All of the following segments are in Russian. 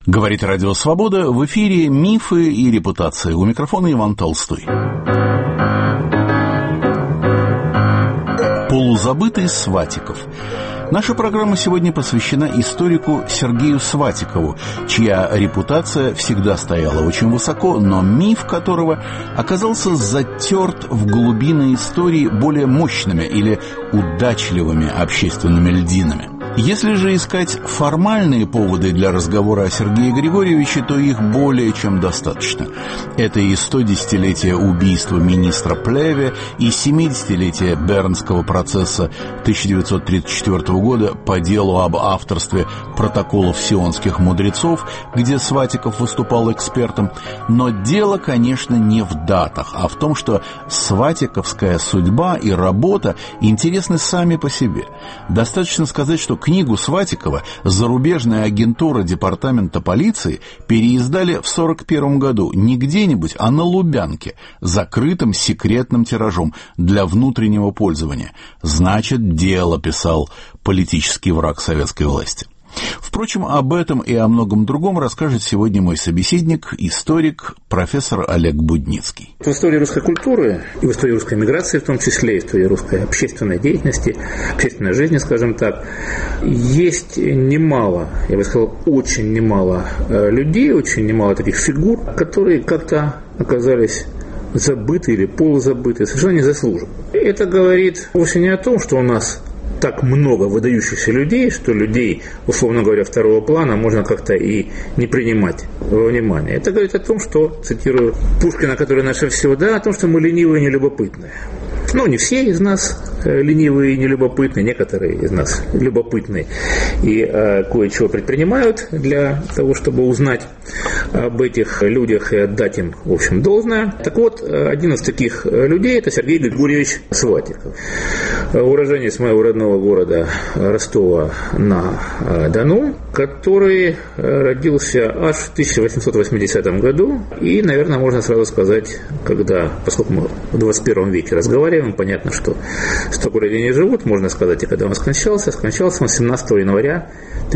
Говорит Радио Свобода, в эфире «Мифы и репутации». У микрофона Иван Толстой. Полузабытый Сватиков. Наша программа сегодня посвящена историку Сергею Сватикову, чья репутация всегда стояла очень высоко, но миф которого оказался затерт в глубины истории более мощными или удачливыми общественными льдинами. Если же искать формальные поводы для разговора о Сергее Григорьевиче, то их более чем достаточно. Это и 110-летие убийства министра Плеве, и 70-летие Бернского процесса 1934 года по делу об авторстве протоколов сионских мудрецов, где Сватиков выступал экспертом. Но дело, конечно, не в датах, а в том, что сватиковская судьба и работа интересны сами по себе. Достаточно сказать, что книгу Сватикова зарубежная агентура департамента полиции переиздали в 1941 году не где-нибудь, а на Лубянке, закрытым секретным тиражом для внутреннего пользования. Значит, дело писал политический враг советской власти. Впрочем, об этом и о многом другом расскажет сегодня мой собеседник, историк, профессор Олег Будницкий. В истории русской культуры, и в истории русской миграции в том числе, и в истории русской общественной деятельности, общественной жизни, скажем так, есть немало, я бы сказал, очень немало людей, очень немало таких фигур, которые как-то оказались забыты или полузабыты, совершенно незаслуженно. Это говорит вовсе не о том, что у нас так много выдающихся людей, что людей, условно говоря, второго плана можно как-то и не принимать во внимание. Это говорит о том, что, цитирую Пушкина, который наше все, да, о том, что мы ленивые и нелюбопытные. Ну, не все из нас ленивые и нелюбопытные, некоторые из нас любопытные и кое-чего предпринимают для того, чтобы узнать об этих людях и отдать им, в общем, должное. Так вот, один из таких людей – это Сергей Григорьевич Сватиков. Уроженец моего родного города Ростова-на-Дону, который родился аж в 1880 году. И, наверное, можно сразу сказать, поскольку мы в 21 веке разговариваем, понятно, что столько людей не живут, можно сказать, и когда он скончался. Скончался он 17 января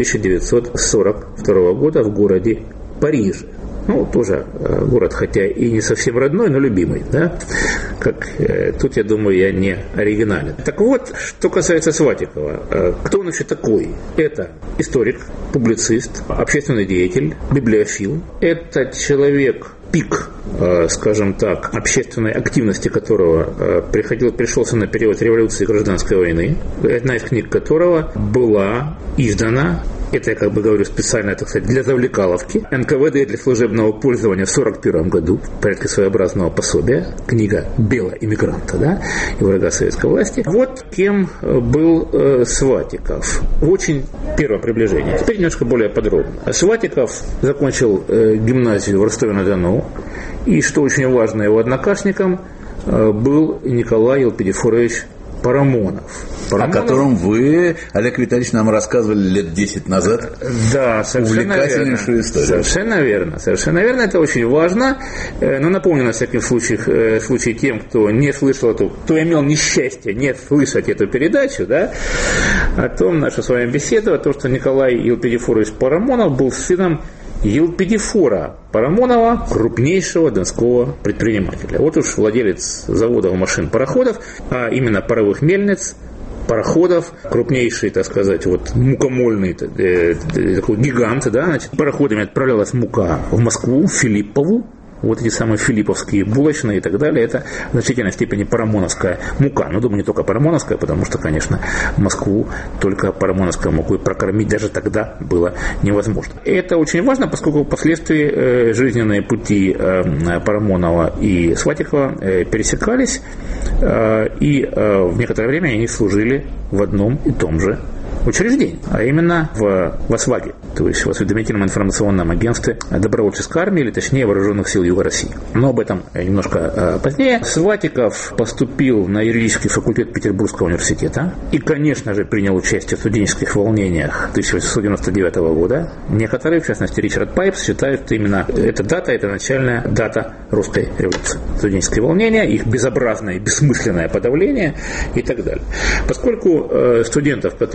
1942 года в городе Париже. Ну, тоже город, хотя и не совсем родной, но любимый, да? Тут, я думаю, я не оригинален. Так вот, что касается Сватикова. Кто он вообще такой? Это историк, публицист, общественный деятель, библиофил. Это человек, пик, скажем так, общественной активности которого пришелся на период революции и гражданской войны, одна из книг которого была издана, это я говорю специально, так сказать, для завлекаловки, НКВД для служебного пользования в 1941 году, в порядке своеобразного пособия, книга «Белого иммигранта», да, и врага советской власти. Вот кем был Сватиков в очень первом приближении. Теперь немножко более подробно. Сватиков закончил гимназию в Ростове-на-Дону, и, что очень важно, его однокашником был Николай Елпидифорович Парамонов. О котором вы, Олег Витальевич, нам рассказывали лет 10 назад. Да, совершенно увлекательнейшую верно. Историю. Совершенно верно. Совершенно верно, это очень важно. Но напомню на всякий случай тем, кто не слышал кто имел несчастье не слышать эту передачу, да, о том, наша с вами беседа, о том, что Николай Елпидифорович Парамонов был сыном Елпидифора Парамонова, крупнейшего донского предпринимателя. Вот уж владелец заводов машин пароходов, а именно паровых мельниц, пароходов, крупнейший, так сказать, мукомольный такой гигант, да, значит, пароходами отправлялась мука в Москву, в Филиппову. Вот эти самые филипповские булочные и так далее, это в значительной степени парамоновская мука. Но, думаю, не только парамоновская, потому что, конечно, Москву только парамоновской мукой прокормить даже тогда было невозможно. Это очень важно, поскольку впоследствии жизненные пути Парамонова и Сватикова пересекались, и в некоторое время они служили в одном и том же учреждений, а именно в ВОСВАГе, то есть в Осведомительном информационном агентстве добровольческой армии, или точнее вооруженных сил Юга России. Но об этом немножко позднее. Сватиков поступил на юридический факультет Петербургского университета и, конечно же, принял участие в студенческих волнениях 1899 года. Некоторые, в частности Ричард Пайпс, считают, что именно эта дата, это начальная дата русской революции. Студенческие волнения, их безобразное и бессмысленное подавление и так далее. Поскольку студентов, которые вели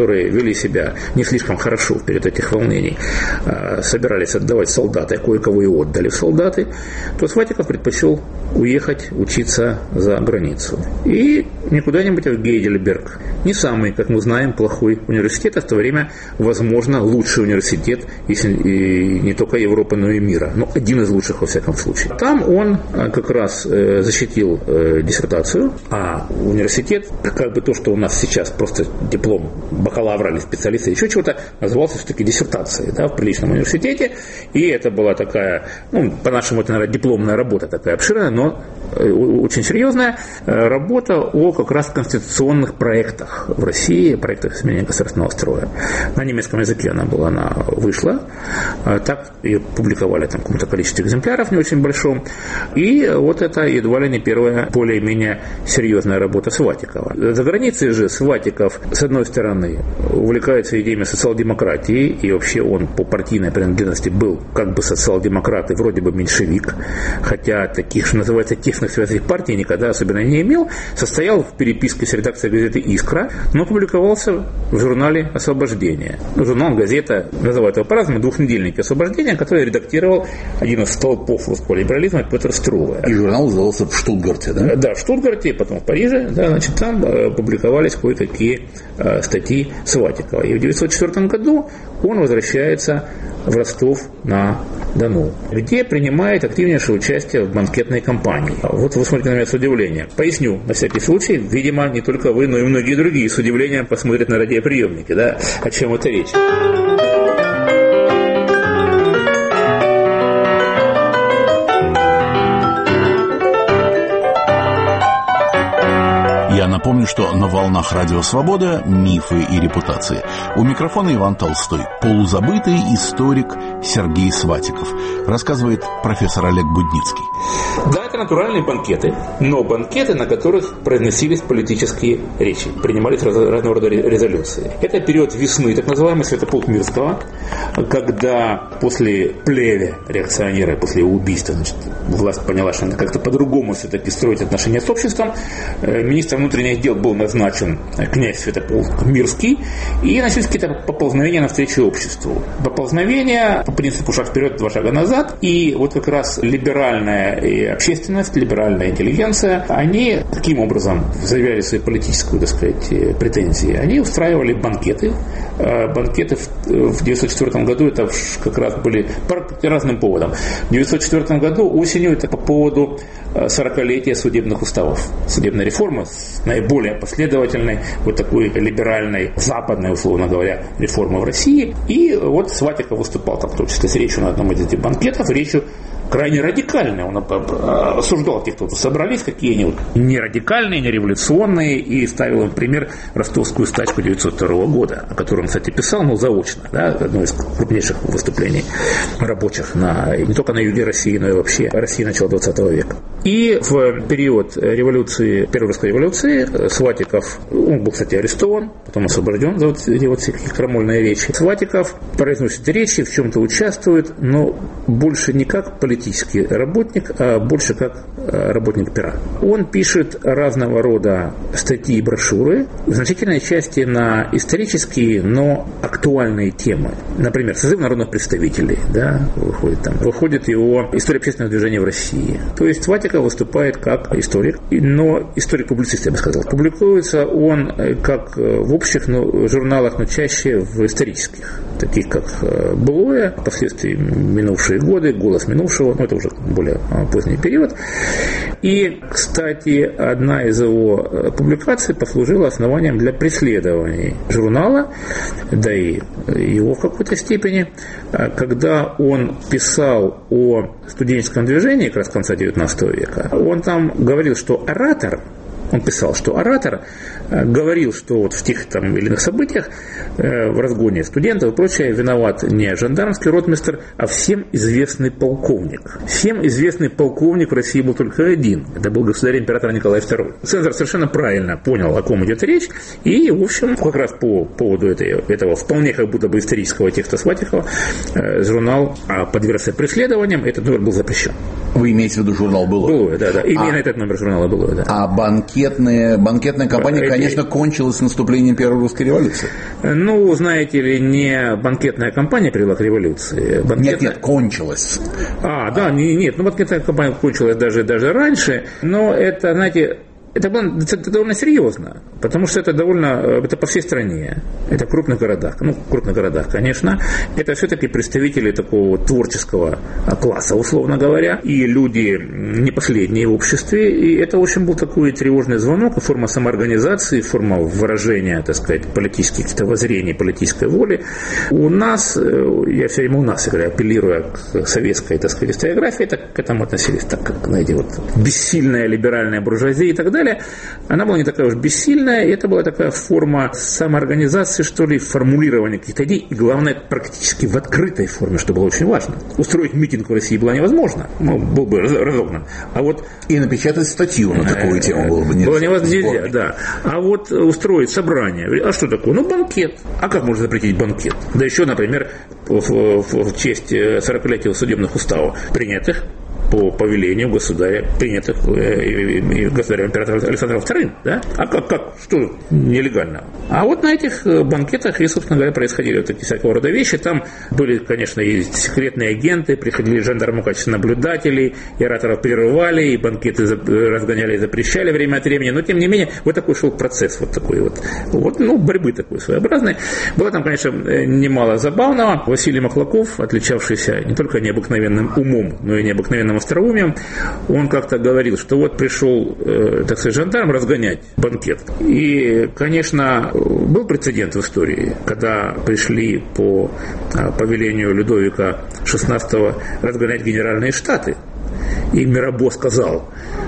вели себя не слишком хорошо перед этих волнений, собирались отдавать солдаты, а кое-кого и отдали в солдаты, то Сватиков предпочел уехать учиться за границу. И не куда-нибудь, а в Гейдельберг. Не самый, как мы знаем, плохой университет, а в то время, возможно, лучший университет, если и не только Европы, но и мира. Но один из лучших, во всяком случае. Там он как раз защитил диссертацию, а университет, как бы то, что у нас сейчас просто диплом бакалавра или специалиста, еще чего-то, назывался все-таки диссертацией, да, в приличном университете. И это была такая, по-нашему, это, наверное, дипломная работа такая обширная, но очень серьезная работа о как раз конституционных проектах в России, проектах изменения государственного строя. На немецком языке она вышла, так ее публиковали там в каком-то количестве экземпляров, не очень большом. И вот это едва ли не первая более-менее серьезная работа Сватикова. За границей же Сватиков, с одной стороны, увлекается идеями социал-демократии, и вообще он по партийной принадлежности был как бы социал-демократ и вроде бы меньшевик, хотя таких, что называется, тесных связей партии никогда особенно не имел, состоял в переписке с редакцией газеты «Искра», но публиковался в журнале «Освобождение». Журнал, газета, называют его по-разному, «Двухнедельник освобождения», который редактировал один из столпов русского либерализма Петр Струве. И журнал назывался в Штутгарте, да? Да, в Штутгарте, потом в Париже, да, значит, там публиковались кое-какие статьи Сватикова. И в 1904 году он возвращается в Ростов-на-Дону, где принимает активнейшее участие в банкетной кампании. Вот вы смотрите на меня с удивлением. Поясню, на всякий случай, видимо, не только вы, но и многие другие с удивлением посмотрят на радиоприемники, да, о чем это речь. Я напомню, что на волнах Радио Свобода «Мифы и репутации». У микрофона Иван Толстой. Полузабытый историк Сергей Сватиков. Рассказывает профессор Олег Будницкий. Да, это натуральные банкеты, но банкеты, на которых произносились политические речи, принимались разного рода резолюции. Это период весны, так называемый Святополк Мирского, когда после плеве реакционеры, после убийства, значит, власть поняла, что надо как-то по-другому все-таки строить отношения с обществом. Министром внутренних дел был назначен князь Святополк Мирский, и начались какие-то поползновения навстречу обществу. Поползновения по принципу шаг вперед, два шага назад, и вот как раз либеральная общественность, либеральная интеллигенция, они таким образом заявляли свою политическую, так сказать, претензии. Они устраивали банкеты. Банкеты в 1904 году это как раз были по разным поводам. В 1904 году осенью это по поводу 40-летия судебных уставов, судебной реформы, наиболее последовательной, вот такой либеральной, западной, условно говоря, реформы в России. И вот Сватиков выступал там, в том числе с речью на одном из этих банкетов, речью крайне радикальная. Он осуждал тех, кто тут собрались, какие они вот не радикальные, не революционные, и ставил им пример ростовскую стачку 1902 года, о котором, кстати, писал, но заочно, да, одно из крупнейших выступлений рабочих не только на юге России, но и вообще России начала 20 века. И в период революции, Первой русской революции, Сватиков, он был, кстати, арестован, потом освобожден за вот эти вот всякие крамольные речи. Сватиков произносит речи, в чем-то участвует, но больше не как политический работник, а больше как работник пера. Он пишет разного рода статьи и брошюры, в значительной части на исторические, но актуальные темы. Например, созыв народных представителей, да, выходит его «История общественного движения в России». То есть Сватиков выступает как историк, но историк-публицист, я бы сказал. Публикуется он как в общих журналах, но чаще в исторических, таких как «Былое», впоследствии «Минувшие годы», «Голос минувшего», это уже более поздний период. И, кстати, одна из его публикаций послужила основанием для преследований журнала, да и его в какой-то степени, когда он писал о студенческом движении как раз конца XIX века. Он там говорил, что оратор, он писал, что оратор говорил, что вот в тех там или иных событиях, в разгоне студентов и прочее, виноват не жандармский ротмистр, а всем известный полковник. Всем известный полковник в России был только один. Это был государь-император Николай II. Цензор совершенно правильно понял, о ком идет речь, и, в общем, как раз по поводу этого вполне как будто бы исторического текста Сватикова журнал подвергся преследованиям, этот номер был запрещен. Вы имеете в виду журнал «Былое»? «Былое», да. Именно этот номер журнала «Былое», да. А банкет банкетная кампания, конечно, кончилась с наступлением Первой русской революции. Ну, знаете ли, не банкетная кампания привела к революции. Нет, кончилась. Нет, банкетная кампания кончилась даже раньше, но это, знаете, это довольно серьезно, потому что это по всей стране, это в крупных городах, конечно, это все-таки представители такого творческого класса, условно говоря, и люди не последние в обществе, и это очень был такой тревожный звонок, форма самоорганизации, форма выражения, так сказать, политических воззрений, политической воли. У нас, я все время у нас говорю, апеллируя к советской, так сказать, историографии, так к этому относились, так как, знаете, бессильная либеральная буржуазия и так далее. Она была не такая уж бессильная, и это была такая форма самоорганизации, что ли, формулирования каких-то идей, и главное, практически в открытой форме, что было очень важно. Устроить митинг в России было невозможно, был бы разогнан. И напечатать статью на такую тему было бы нельзя, да. А вот устроить собрание, а что такое? Банкет. А как можно запретить банкет? Да еще, например, в честь 40-летия судебных уставов, принятых по повелению государя, принятых государем императором Александром II, да? А как? Что нелегально? А вот на этих банкетах и, собственно говоря, происходили вот такие всякого рода вещи. Там были, конечно, и секретные агенты, приходили жандармы в качестве наблюдателей, и ораторов прерывали, и банкеты разгоняли и запрещали время от времени. Но, тем не менее, вот такой шел процесс, борьбы такой своеобразной. Было там, конечно, немало забавного. Василий Маклаков, отличавшийся не только необыкновенным умом, но и необыкновенным остроумием, он как-то говорил, что вот пришел, так сказать, жандарм разгонять банкет. И, конечно, был прецедент в истории, когда пришли по повелению Людовика XVI разгонять генеральные штаты. И Мирабо сказал,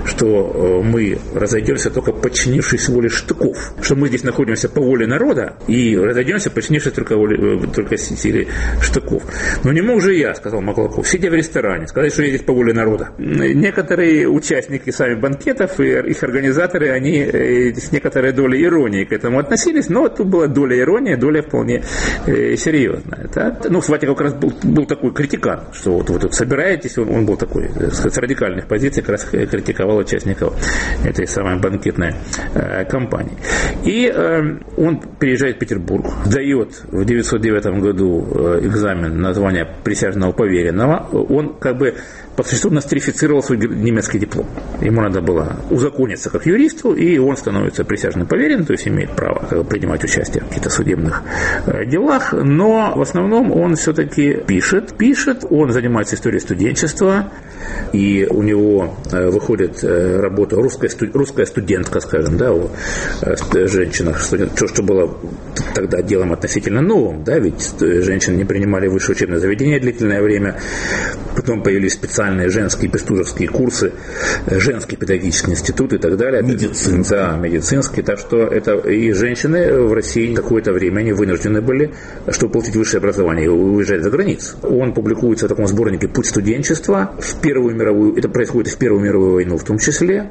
что мы разойдемся, только подчинившись воле штыков, что мы здесь находимся по воле народа и разойдемся, подчинившись только силе штыков. Но не мог же я, сказал Маклаков, сидя в ресторане, сказать, что я здесь по воле народа. Некоторые участники сами банкетов и их организаторы, они с некоторой долей иронии к этому относились, но тут была доля иронии, доля вполне серьезная. Да? Сватиков как раз был такой критикан, что вот вы тут собираетесь, он был такой с радикальных позиций, как раз критиковал участников этой самой банкетной кампании. И он приезжает в Петербург, дает в 1909 году экзамен на звание присяжного поверенного. Он по существу нострифицировал свой немецкий диплом. Ему надо было узакониться как юристу, и он становится присяжным поверенным, то есть имеет право принимать участие в каких-то судебных делах, но в основном он все-таки пишет, он занимается историей студенчества, и у него выходит работа «Русская студентка», скажем, да, о женщинах, что было тогда делом относительно новым, да, ведь женщины не принимали высшее учебное заведение длительное время, потом появились специальные женские бестужевские курсы, женский педагогический институт и так далее. Медицинский, так что это и женщины в России какое-то время они вынуждены были, чтобы получить высшее образование, уезжать за границу. Он публикуется в таком сборнике «Путь студенчества». Это происходит в Первую мировую войну в том числе.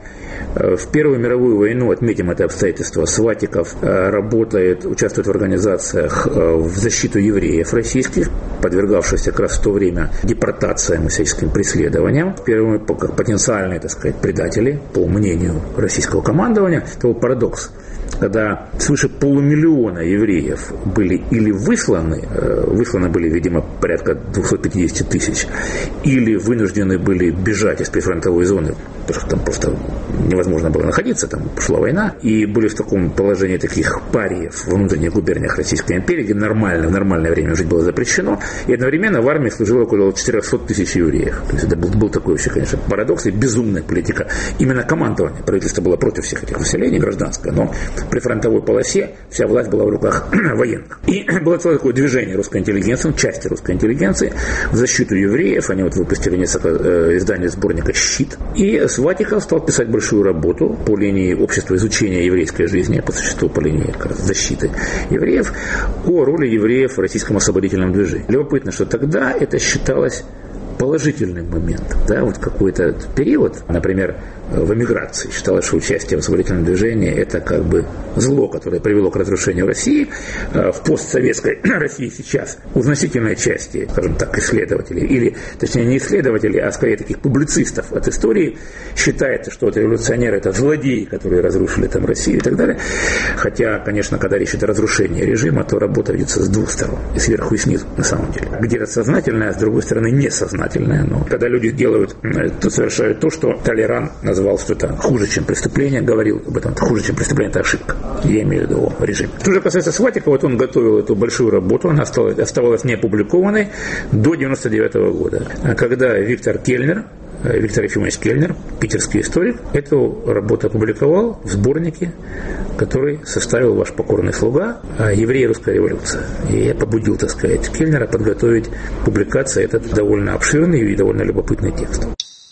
В Первую мировую войну, отметим это обстоятельство, Сватиков участвует в организациях в защиту евреев российских, подвергавшихся как раз в то время депортациям и всяческим преследованиям. Первыми, как потенциальные, так сказать, предатели, по мнению российского командования, это был парадокс. Когда свыше 500 000 евреев были или высланы были, видимо, порядка 250 тысяч, или вынуждены были бежать из прифронтовой зоны, потому что там просто невозможно было находиться, там шла война, и были в таком положении таких париев в внутренних губерниях Российской империи, где в нормальное время жить было запрещено, и одновременно в армии служило около 400 тысяч евреев. То есть это был такой вообще, конечно, парадокс и безумная политика. Именно командование правительства было против всех этих населений, гражданское, но при фронтовой полосе вся власть была в руках военных. И было целое такое движение русской интеллигенции, части русской интеллигенции в защиту евреев. Они выпустили несколько изданий сборника «Щит». И Сватиков стал писать большую работу по линии общества изучения еврейской жизни, по существу по линии защиты евреев, о роли евреев в российском освободительном движении. Любопытно, что тогда это считалось положительным моментом. Да, вот какой-то период, например, в эмиграции. Считалось, что участие в освободительном движении – это как бы зло, которое привело к разрушению России. В постсоветской России сейчас у значительной части, скажем так, исследователей, или, точнее, не исследователей, а скорее таких публицистов от истории, считается, что вот революционеры – это злодеи, которые разрушили там Россию и так далее. Хотя, конечно, когда речь идет о разрушении режима, то работа ведется с двух сторон, и сверху, и снизу, на самом деле. Где-то сознательное, а с другой стороны несознательное. Но когда люди делают, то совершают то, что Толеран назвал, что это хуже, чем преступление, говорил об этом, это хуже, чем преступление, это ошибка. Я имею в виду о режиме. Что же касается Сватикова, вот он готовил эту большую работу, она оставалась неопубликованной до 1999 года, когда Виктор Ефимович Кельнер, питерский историк, эту работу опубликовал в сборнике, который составил ваш покорный слуга «Евреи. Русская революция». И я побудил, так сказать, Кельнера подготовить публикацию, этот довольно обширный и довольно любопытный текст.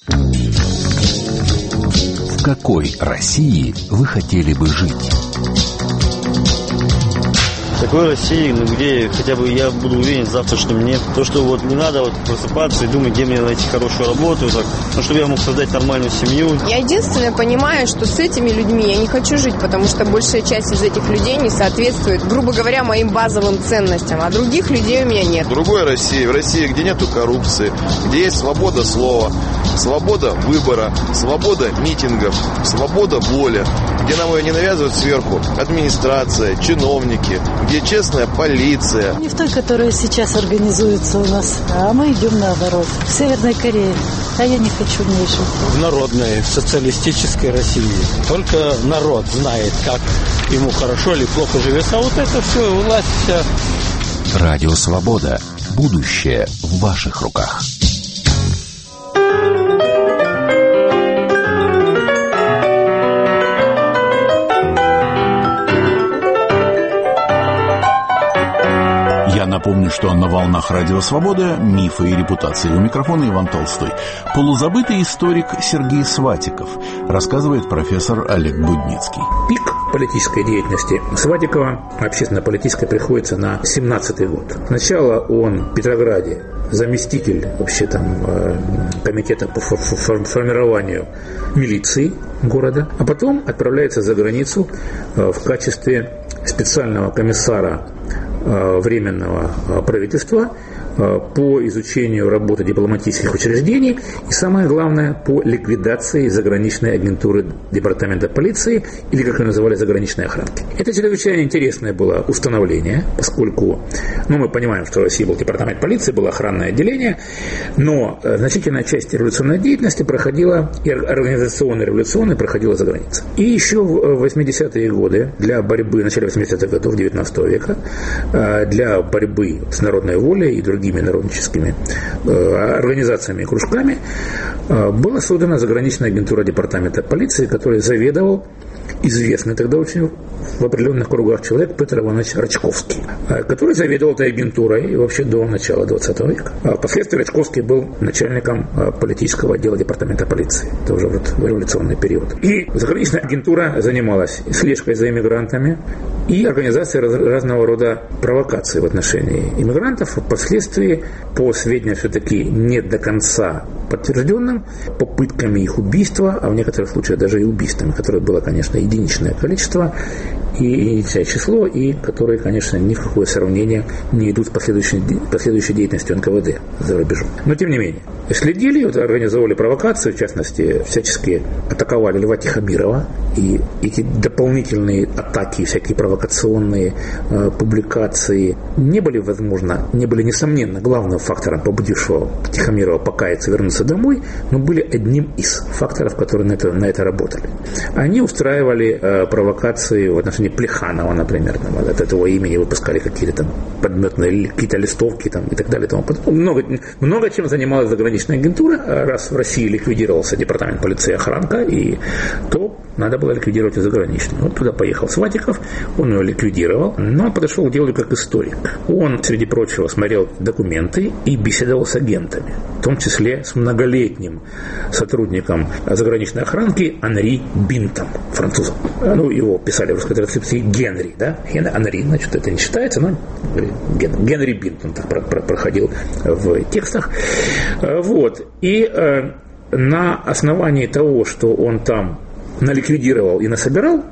В какой России вы хотели бы жить? В такой России, где хотя бы я буду уверен в завтрашнем дне. То, что вот не надо вот просыпаться и думать, где мне найти хорошую работу, так, чтобы я мог создать нормальную семью. Я единственное понимаю, что с этими людьми я не хочу жить, потому что большая часть из этих людей не соответствует, грубо говоря, моим базовым ценностям, а других людей у меня нет. В другой России, в России, где нету коррупции, где есть свобода слова, свобода выбора, свобода митингов, свобода воли, где нам ее не навязывают сверху администрация, чиновники, где честная полиция. Не в той, которая сейчас организуется у нас, а мы идем наоборот. В Северной Корее. А я не хочу в ней жить. В народной, социалистической России. Только народ знает, как ему хорошо или плохо живется. А вот это все, власть вся. Радио Свобода. Будущее в ваших руках. Я напомню, что на волнах Радио Свобода «Мифы и репутации». У микрофона Иван Толстой. Полузабытый историк Сергей Сватиков. Рассказывает профессор Олег Будницкий. Пик политической деятельности Сватикова, общественно-политической, приходится на 17-й год. Сначала он в Петрограде заместитель вообще там комитета по формированию милиции города, а потом отправляется за границу в качестве специального комиссара Временного правительства по изучению работы дипломатических учреждений и, самое главное, по ликвидации заграничной агентуры департамента полиции, или, как ее называли, заграничной охранки. Это чрезвычайно интересное было установление, поскольку, мы понимаем, что в России был департамент полиции, было охранное отделение, но значительная часть революционной деятельности проходила, и организационно-революционной проходила за границей. И еще в 80-е годы для борьбы, в начале 80-х годов 19 века, для борьбы с народной волей и другими народническими организациями и кружками была создана заграничная агентура департамента полиции, который заведовал известный тогда очень в определенных кругах человек Петр Иванович Рачковский, который заведовал этой агентурой вообще до начала 20 века. Впоследствии Рачковский был начальником политического отдела департамента полиции. Это уже вот в революционный период. И заграничная агентура занималась слежкой за иммигрантами и организацией разного рода провокаций в отношении иммигрантов. Впоследствии, по сведениям все-таки не до конца подтвержденным, попытками их убийства, а в некоторых случаях даже и убийствами, которых было, конечно, единичное количество и единичное число, и которые, конечно, ни в какое сравнение не идут с последующей деятельностью НКВД за рубежом. Но, тем не менее, следили, организовали провокации, в частности, всячески атаковали Льва Тихомирова, и эти дополнительные атаки, всякие провокационные публикации не были, несомненно, главным фактором, побудившего Тихомирова покаяться и вернуться домой, но были одним из факторов, которые на это работали. Они устраивали провокации в отношении Плеханова, например, от этого имени выпускали какие-то там подметные какие-то листовки там, и так далее. Тому много чем занималась заграничная агентура. Раз в России ликвидировался департамент полиции и охранка, то надо было ликвидировать и заграничную. Вот туда поехал Сватиков, он ее ликвидировал, но он подошел к делу как историк. Он, среди прочего, смотрел документы и беседовал с агентами, в том числе с многолетним сотрудником заграничной охранки Анри Бинтом, французом. Его писали в русской традиции Генри, да? Анри, значит, это не считается, но Генри Бинт, он так проходил в текстах. Вот. И на основании того, что он там наликвидировал и насобирал,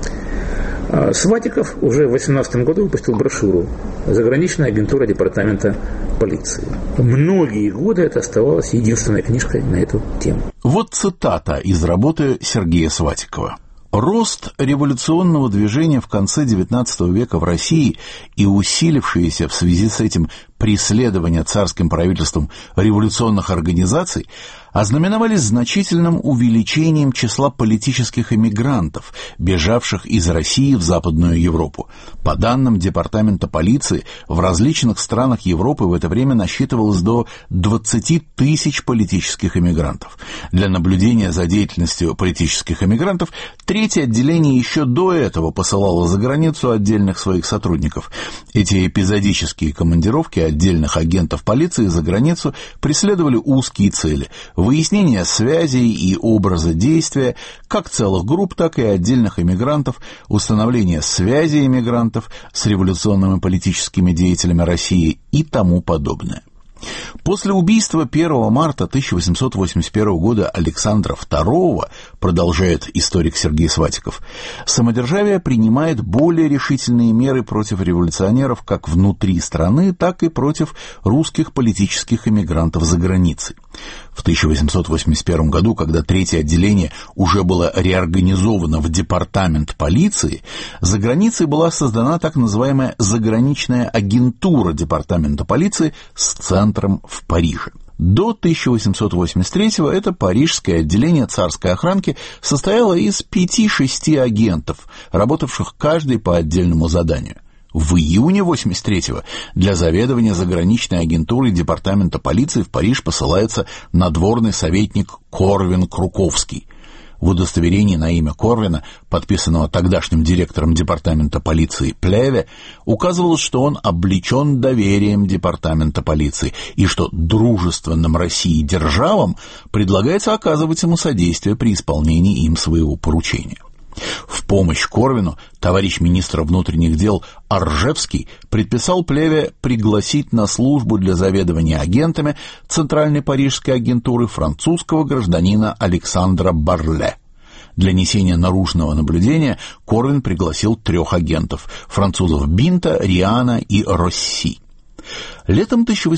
Сватиков уже в 2018 году выпустил брошюру «Заграничная агентура департамента полиции». Многие годы это оставалось единственной книжкой на эту тему. Вот цитата из работы Сергея Сватикова. Рост революционного движения в конце XIX века в России и усилившееся в связи с этим преследование царским правительством революционных организаций ознаменовались значительным увеличением числа политических эмигрантов, бежавших из России в Западную Европу. По данным Департамента полиции, в различных странах Европы в это время насчитывалось до 20 тысяч политических эмигрантов. Для наблюдения за деятельностью политических эмигрантов третье отделение еще до этого посылало за границу отдельных своих сотрудников. Эти эпизодические командировки отдельных агентов полиции за границу преследовали узкие цели – выяснение связей и образа действия как целых групп, так и отдельных эмигрантов, установление связей эмигрантов с революционными политическими деятелями России и тому подобное. После убийства 1 марта 1881 года Александра II, продолжает историк Сергей Сватиков, самодержавие принимает более решительные меры против революционеров как внутри страны, так и против русских политических эмигрантов за границей. В 1881 году, когда третье отделение уже было реорганизовано в департамент полиции, за границей была создана так называемая заграничная агентура департамента полиции с центром в Париже. До 1883-го это парижское отделение царской охранки состояло из 5-6 агентов, работавших каждый по отдельному заданию. В июне 1983-го для заведования заграничной агентурой департамента полиции в Париж посылается надворный советник Корвин Круковский. В удостоверении на имя Корвина, подписанного тогдашним директором департамента полиции Плеве, указывалось, что он облечен доверием департамента полиции и что дружественным России державам предлагается оказывать ему содействие при исполнении им своего поручения. В помощь Корвину товарищ министр внутренних дел Оржевский предписал Плеве пригласить на службу для заведования агентами Центральной парижской агентуры французского гражданина Александра Барле. Для несения наружного наблюдения Корвин пригласил 3 агентов – французов Бинта, Риана и Росси. Летом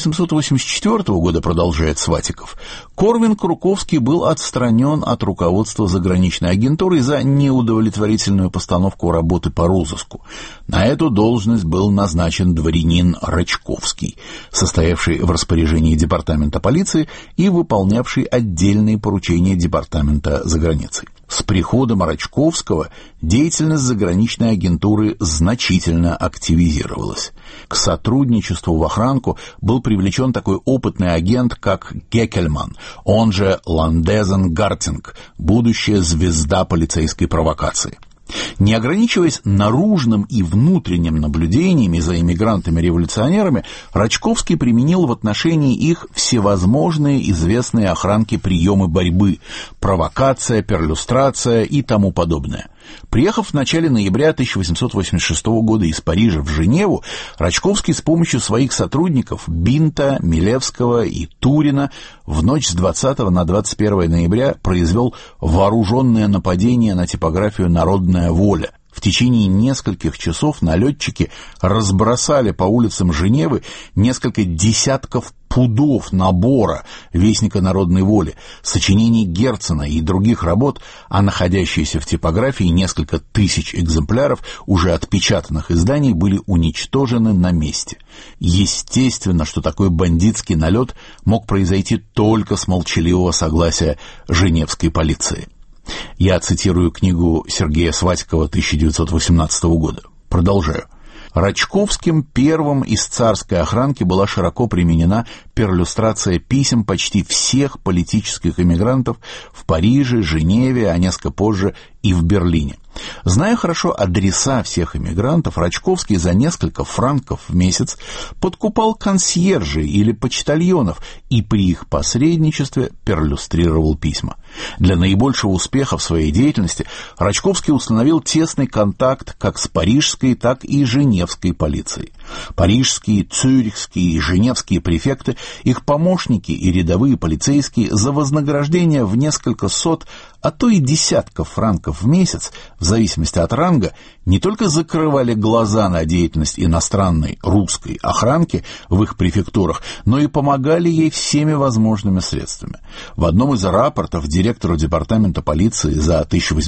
1884 года, продолжает Сватиков, Корвин Круковский был отстранен от руководства заграничной агентуры за неудовлетворительную постановку работы по розыску. На эту должность был назначен дворянин Рачковский, состоявший в распоряжении департамента полиции и выполнявший отдельные поручения департамента за границей. С приходом Рачковского деятельность заграничной агентуры значительно активизировалась. К сотрудничеству в охранку был привлечен такой опытный агент, как Геккельман, он же Ландезен Гартинг, будущая звезда полицейской провокации. Не ограничиваясь наружным и внутренним наблюдениями за иммигрантами-революционерами, Рачковский применил в отношении их всевозможные известные охранке приемы борьбы – провокация, перлюстрация и тому подобное. Приехав в начале ноября 1886 года из Парижа в Женеву, Рачковский с помощью своих сотрудников Бинта, Милевского и Турина в ночь с 20 на 21 ноября произвел вооруженное нападение на типографию «Народная воля». В течение нескольких часов налетчики разбросали по улицам Женевы несколько десятков пудов набора «Вестника народной воли», сочинений Герцена и других работ, а находящиеся в типографии несколько тысяч экземпляров уже отпечатанных изданий были уничтожены на месте. Естественно, что такой бандитский налет мог произойти только с молчаливого согласия женевской полиции. Я цитирую книгу Сергея Сватикова 1918 года. Продолжаю. Рачковским первым из царской охранки была широко применена перлюстрация писем почти всех политических эмигрантов в Париже, Женеве, а несколько позже и в Берлине. Зная хорошо адреса всех эмигрантов, Рачковский за несколько франков в месяц подкупал консьержей или почтальонов и при их посредничестве перлюстрировал письма. Для наибольшего успеха в своей деятельности Рачковский установил тесный контакт как с парижской, так и женевской полицией. Парижские, цюрихские и женевские префекты, их помощники и рядовые полицейские за вознаграждение в несколько сот, а то и десятков франков в месяц, в зависимости от ранга, не только закрывали глаза на деятельность иностранной русской охранки в их префектурах, но и помогали ей всеми возможными средствами. В одном из рапортов директору департамента полиции за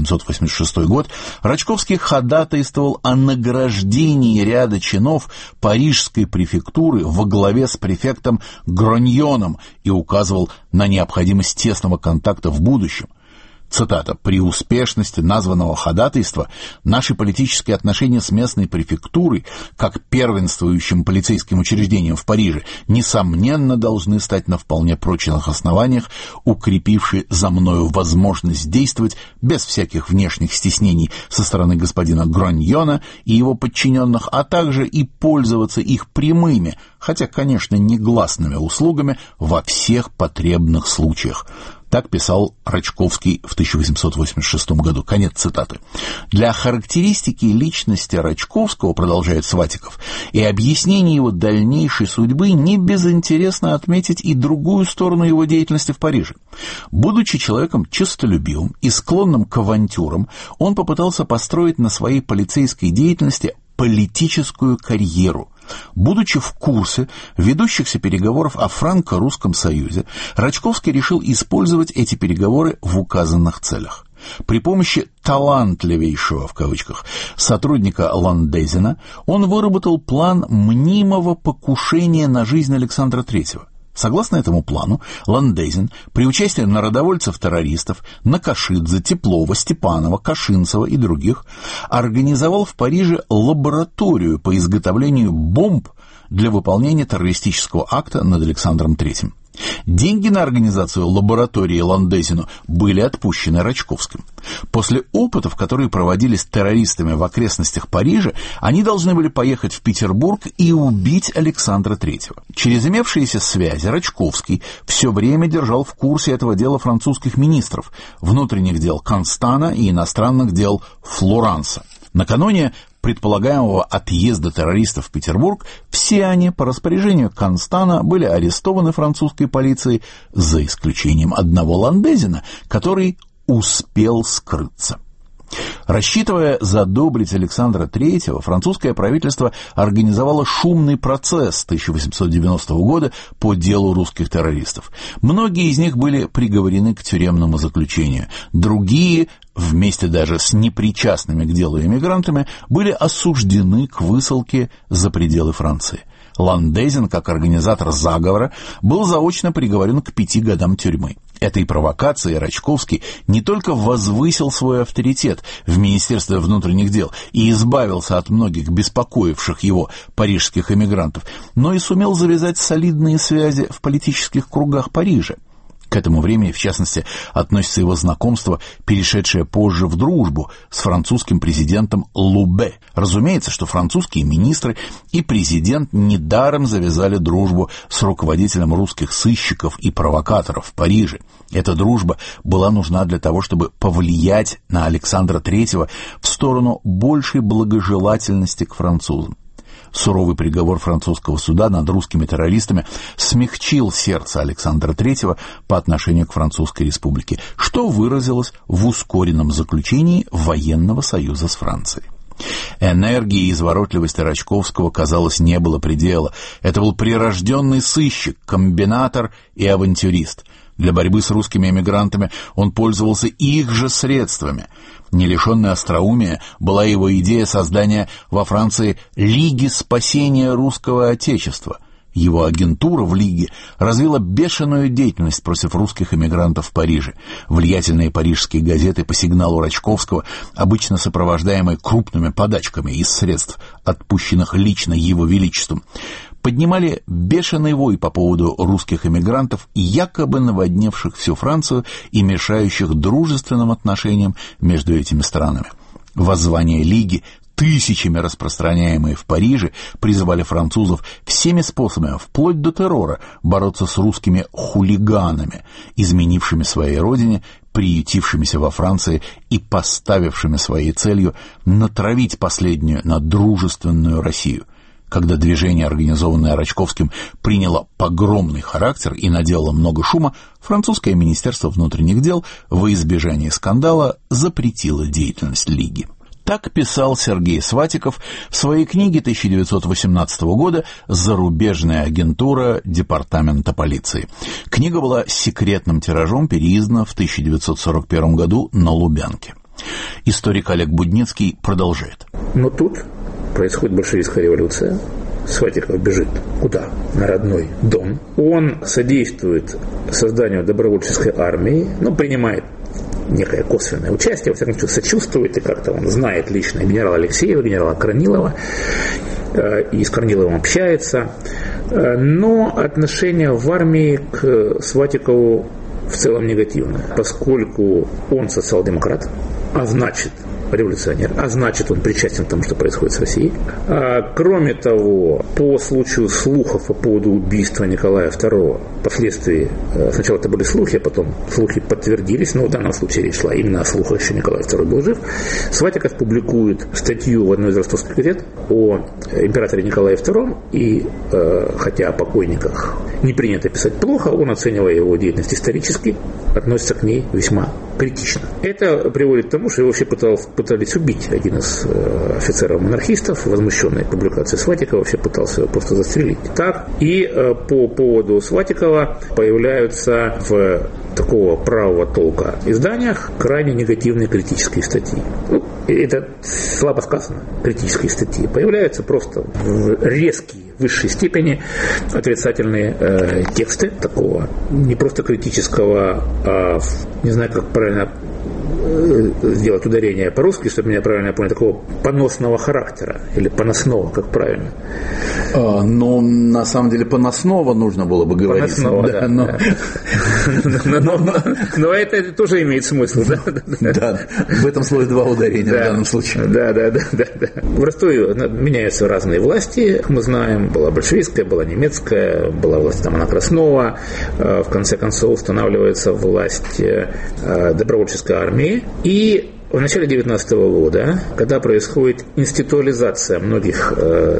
1886 год Рачковский ходатайствовал о награждении ряда чинов парижской префектуры во главе с префектом Гроньоном и указывал на необходимость тесного контакта в будущем. Цитата: «При успешности названного ходатайства наши политические отношения с местной префектурой, как первенствующим полицейским учреждением в Париже, несомненно должны стать на вполне прочных основаниях, укрепившие за мною возможность действовать без всяких внешних стеснений со стороны господина Гроньона и его подчиненных, а также и пользоваться их прямыми, хотя, конечно, негласными услугами во всех потребных случаях». Так писал Рачковский в 1886 году. Конец цитаты. Для характеристики личности Рачковского, продолжает Сватиков, и объяснения его дальнейшей судьбы не безинтересно отметить и другую сторону его деятельности в Париже. Будучи человеком честолюбивым и склонным к авантюрам, он попытался построить на своей полицейской деятельности политическую карьеру. Будучи в курсе ведущихся переговоров о франко-русском союзе, Рачковский решил использовать эти переговоры в указанных целях. При помощи «талантливейшего» в кавычках сотрудника Ландезина он выработал план мнимого покушения на жизнь Александра III. Согласно этому плану, Ландезин при участии народовольцев-террористов Накашидзе, Теплова, Степанова, Кашинцева и других организовал в Париже лабораторию по изготовлению бомб для выполнения террористического акта над Александром III. Деньги на организацию лаборатории Ландезину были отпущены Рачковским. После опытов, которые проводились террористами в окрестностях Парижа, они должны были поехать в Петербург и убить Александра III. Через имевшиеся связи Рачковский все время держал в курсе этого дела французских министров, внутренних дел Констана и иностранных дел Флоранса. Накануне предполагаемого отъезда террористов в Петербург все они по распоряжению Констана были арестованы французской полицией, за исключением одного Ландезина, который успел скрыться. Рассчитывая задобрить Александра III, французское правительство организовало шумный процесс 1890 года по делу русских террористов. Многие из них были приговорены к тюремному заключению, другие, вместе даже с непричастными к делу эмигрантами, были осуждены к высылке за пределы Франции. Ландезин, как организатор заговора, был заочно приговорен к 5 годам тюрьмы. Этой провокацией Рачковский не только возвысил свой авторитет в Министерстве внутренних дел и избавился от многих беспокоивших его парижских эмигрантов, но и сумел завязать солидные связи в политических кругах Парижа. К этому времени, в частности, относится его знакомство, перешедшее позже в дружбу с французским президентом Лубе. Разумеется, что французские министры и президент недаром завязали дружбу с руководителем русских сыщиков и провокаторов в Париже. Эта дружба была нужна для того, чтобы повлиять на Александра III в сторону большей благожелательности к французам. Суровый приговор французского суда над русскими террористами смягчил сердце Александра III по отношению к Французской республике, что выразилось в ускоренном заключении военного союза с Францией. Энергии и изворотливости Рачковского, казалось, не было предела. Это был прирожденный сыщик, комбинатор и авантюрист. Для борьбы с русскими эмигрантами он пользовался их же средствами. Не лишенной остроумия была его идея создания во Франции Лиги спасения русского Отечества. Его агентура в Лиге развила бешеную деятельность против русских эмигрантов в Париже. Влиятельные парижские газеты по сигналу Рачковского, обычно сопровождаемые крупными подачками из средств, отпущенных лично его величеством, поднимали бешеный вой по поводу русских эмигрантов, якобы наводневших всю Францию и мешающих дружественным отношениям между этими странами. Воззвания Лиги, тысячами распространяемые в Париже, призывали французов всеми способами, вплоть до террора, бороться с русскими хулиганами, изменившими своей родине, приютившимися во Франции и поставившими своей целью натравить последнюю на дружественную Россию. Когда движение, организованное Рачковским, приняло погромный характер и наделало много шума, французское министерство внутренних дел во избежание скандала запретило деятельность Лиги. Так писал Сергей Сватиков в своей книге 1918 года «Зарубежная агентура Департамента полиции». Книга была секретным тиражом переиздана в 1941 году на Лубянке. Историк Олег Будницкий продолжает. Но тут происходит большевистская революция. Сватиков бежит куда? На родной Дон. Он содействует созданию добровольческой армии, принимает некое косвенное участие, во всяком случае, сочувствует, и как-то он знает лично генерала Алексеева, генерала Корнилова, и с Корниловым общается. Но отношение в армии к Сватикову в целом негативное, поскольку он социал-демократ, а значит революционер, а значит он причастен к тому, что происходит с Россией. Кроме того, по случаю слухов по поводу убийства Николая II, впоследствии, сначала это были слухи, а потом слухи подтвердились, но в данном случае речь шла именно о слухах, что Николай II был жив, Сватиков публикует статью в одной из ростовских газет о императоре Николае II, и хотя о покойниках не принято писать плохо, он, оценивая его деятельность исторически, относится к ней весьма критично. Это приводит к тому, что его вообще пытались убить. Один из офицеров-монархистов, возмущенный публикацией Сватикова, вообще пытался его просто застрелить. Так, и по поводу Сватикова появляются в такого правого толка изданиях крайне негативные критические статьи. Это слабо сказано, критические статьи. Появляются просто резкие, в высшей степени отрицательные тексты такого не просто критического, а не знаю, как правильно сделать ударение по-русски, чтобы меня правильно поняли, такого поносного характера или поносного, как правильно. Но на самом деле поносного нужно было бы говорить. Поносного, да. Но это тоже имеет смысл, да? Да, в этом слове два ударения в данном случае. Да. В Ростове меняются разные власти, как мы знаем. Была большевистская, была немецкая, была власть Тамана Краснова. В конце концов устанавливается власть добровольческой армии. И в начале 19 года, когда происходит институализация многих,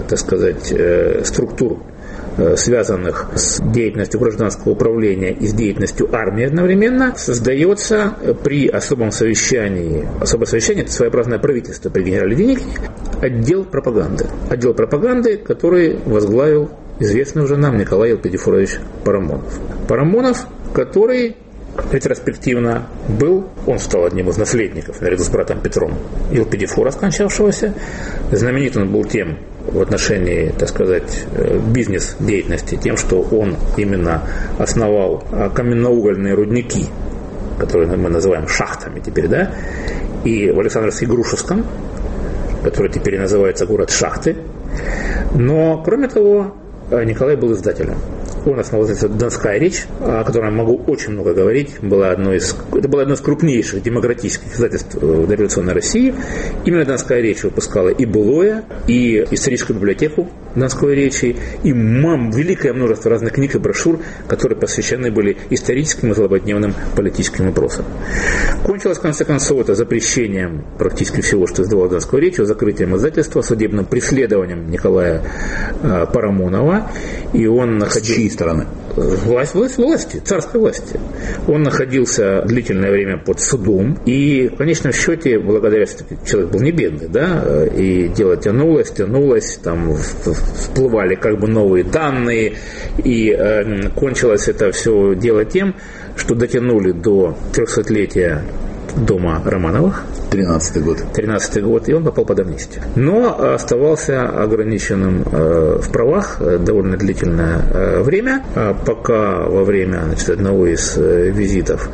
структур, связанных с деятельностью гражданского управления и с деятельностью армии одновременно, создается при особом совещании, особое совещание, это своеобразное правительство при генерале Деникине, отдел пропаганды. Отдел пропаганды, который возглавил известный уже нам Николай Елпидифорович Парамонов. Парамонов, который ретроспективно он стал одним из наследников, наряду с братом Петром, Елпидифора, скончавшегося. Знаменит он был тем, в отношении, бизнес-деятельности, тем, что он именно основал каменноугольные рудники, которые мы называем шахтами теперь, да, и в Александровске-Грушевском, который теперь называется город Шахты. Но, кроме того, Николай был издателем. Он основал «Донская речь», о которой я могу очень много говорить. Это было одно из крупнейших демократических издательств в дореволюционной России. Именно «Донская речь» выпускала и былое, и историческую библиотеку Донской речи, и великое множество разных книг и брошюр, которые посвящены были историческим и злободневным политическим вопросам. Кончилось, в конце концов, это запрещением практически всего, что издавала «Донскую речь», закрытием издательства, судебным преследованием Николая Парамонова, и он находился... С чьей стороны? Власти, царской власти. Он находился длительное время под судом, и в конечном счете, благодаря, что человек был не бедный, да, и дело тянулось, там всплывали новые данные, и кончилось это все дело тем, что дотянули до 300-летия дома Романовых. 13-й год, и он попал под амнистию. Но оставался ограниченным в правах довольно длительное время, пока во время одного из визитов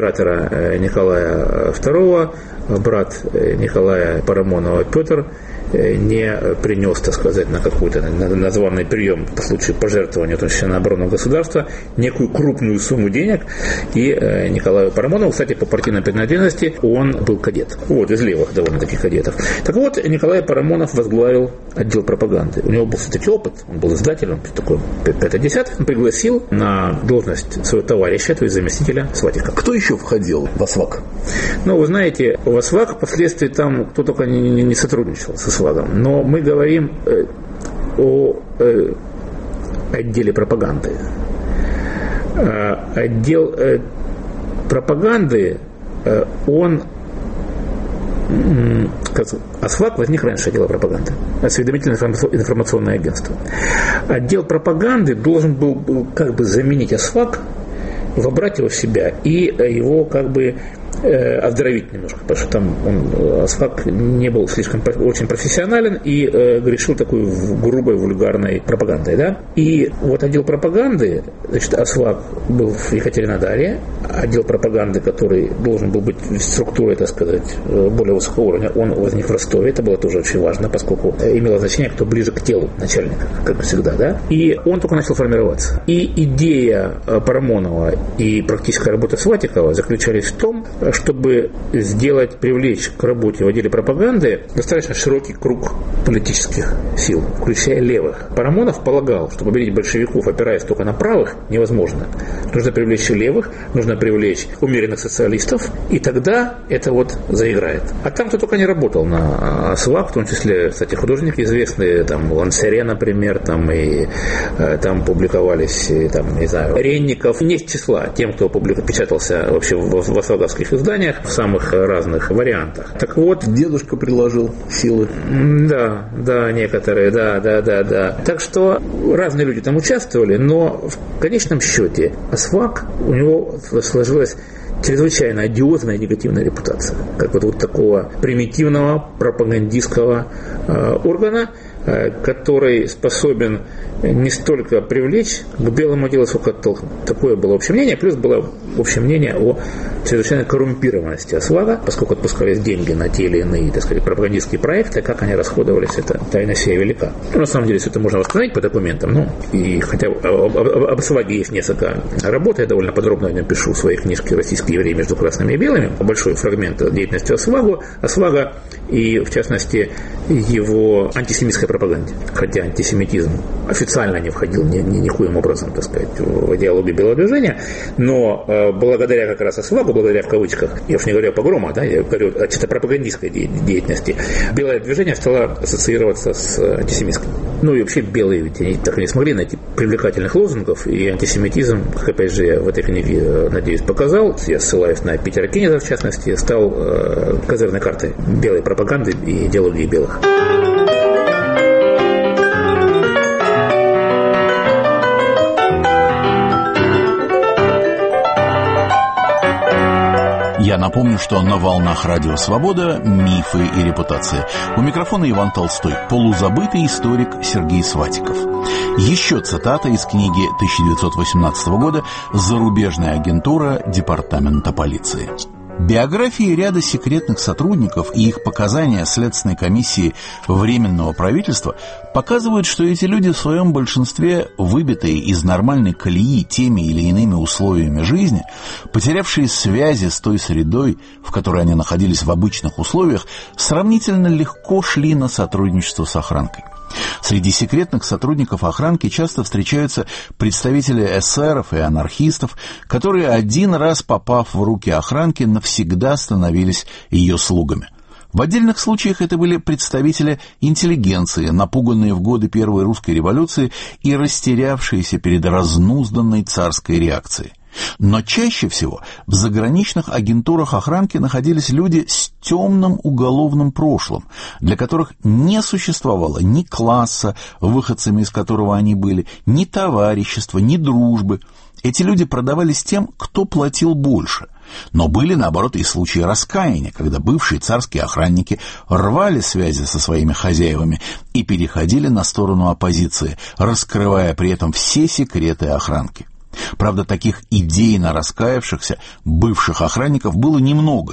императора Николая II брат Николая Парамонова Петр не принес, так сказать, на какой-то названный прием по случаю пожертвования, в том числе на оборону государства, некую крупную сумму денег. И Николаю Парамонову, кстати, по партийной принадлежности, он был кадет. Вот, из левых довольно-таки кадетов. Так вот, Николай Парамонов возглавил отдел пропаганды. У него был все-таки опыт, он был издателем, такой 5-10. Он пригласил на должность своего товарища, то есть заместителя Сватика. Кто еще входил в ОСВАК? Ну, вы знаете, в ОСВАК впоследствии там кто только не сотрудничал с ОСВАКом. Но мы говорим о отделе пропаганды. Отдел пропаганды, он... ОСВАК возник раньше отдела пропаганды, осведомительное информационное агентство. Отдел пропаганды должен был как бы заменить ОСВАК, вобрать его в себя и его как бы оздоровить немножко, потому что там ОСВАК не был слишком очень профессионален и грешил такой грубой, вульгарной пропагандой. Да? И вот отдел пропаганды, значит, ОСВАК был в Екатеринодаре, отдел пропаганды, который должен был быть структурой, так сказать, более высокого уровня, он возник в Ростове. Это было тоже очень важно, поскольку имело значение, кто ближе к телу начальника, как всегда. Да? И он только начал формироваться. И идея Парамонова и практическая работа Сватикова заключались в том, чтобы привлечь к работе в отделе пропаганды достаточно широкий круг политических сил, включая левых. Парамонов полагал, что победить большевиков, опираясь только на правых, невозможно. Нужно привлечь левых, нужно привлечь умеренных социалистов, и тогда это вот заиграет. А там кто только не работал на ОСВАК, в том числе, кстати, художники известные, там Лансере, например, там и там публиковались, там, не знаю, Ренников, не из числа тем, кто печатался вообще в ОСВАКовских изданиях в самых разных вариантах. Так вот, дедушка приложил силы. Да, некоторые, да. Так что разные люди там участвовали, но в конечном счете ОСВАК, у него сложилась чрезвычайно одиозная негативная репутация, как вот такого примитивного пропагандистского органа, который способен не столько привлечь к белому делу, сколько оттолкнуть. Такое было общее мнение. Плюс было общее мнение о чрезвычайной коррумпированности ОСВАКа, поскольку отпускались деньги на те или иные, так сказать, пропагандистские проекты, как они расходовались, это тайна сия велика. Ну, на самом деле, все это можно восстановить по документам. Ну, и хотя об ОСВАКе есть несколько работ, я довольно подробно напишу в своей книжке «Российские евреи между красными и белыми», большой фрагмент деятельности ОСВАКа и, в частности, его антисемитской пропаганде. Хотя антисемитизм официально не входил никоим образом, так сказать, в идеологию белого движения, но благодаря как раз ОСВАКу, благодаря в кавычках, я уж не говорю о погромах, да, я говорю о чисто пропагандистской деятельности, белое движение стало ассоциироваться с антисемитским. Ну и вообще белые ведь они так и не смогли найти привлекательных лозунгов, и антисемитизм, как опять же я в этой книге, надеюсь, показал, я ссылаюсь на Питера Кеннеда, в частности, стал козырной картой белой пропаганды и идеологии белых. Я напомню, что на волнах Радио Свобода «Мифы и репутация». У микрофона Иван Толстой, полузабытый историк Сергей Сватиков. Еще цитата из книги 1918 года «Зарубежная агентура Департамента полиции». Биографии ряда секретных сотрудников и их показания Следственной комиссии Временного правительства показывают, что эти люди в своем большинстве, выбитые из нормальной колеи теми или иными условиями жизни, потерявшие связи с той средой, в которой они находились в обычных условиях, сравнительно легко шли на сотрудничество с охранкой. Среди секретных сотрудников охранки часто встречаются представители эсеров и анархистов, которые один раз попав в руки охранки, навсегда становились ее слугами. В отдельных случаях это были представители интеллигенции, напуганные в годы Первой русской революции и растерявшиеся перед разнузданной царской реакцией. Но чаще всего в заграничных агентурах охранки находились люди с темным уголовным прошлым, для которых не существовало ни класса, выходцами из которого они были, ни товарищества, ни дружбы. Эти люди продавались тем, кто платил больше. Но были, наоборот, и случаи раскаяния, когда бывшие царские охранники рвали связи со своими хозяевами и переходили на сторону оппозиции, раскрывая при этом все секреты охранки. Правда, таких идейно раскаявшихся бывших охранников было немного.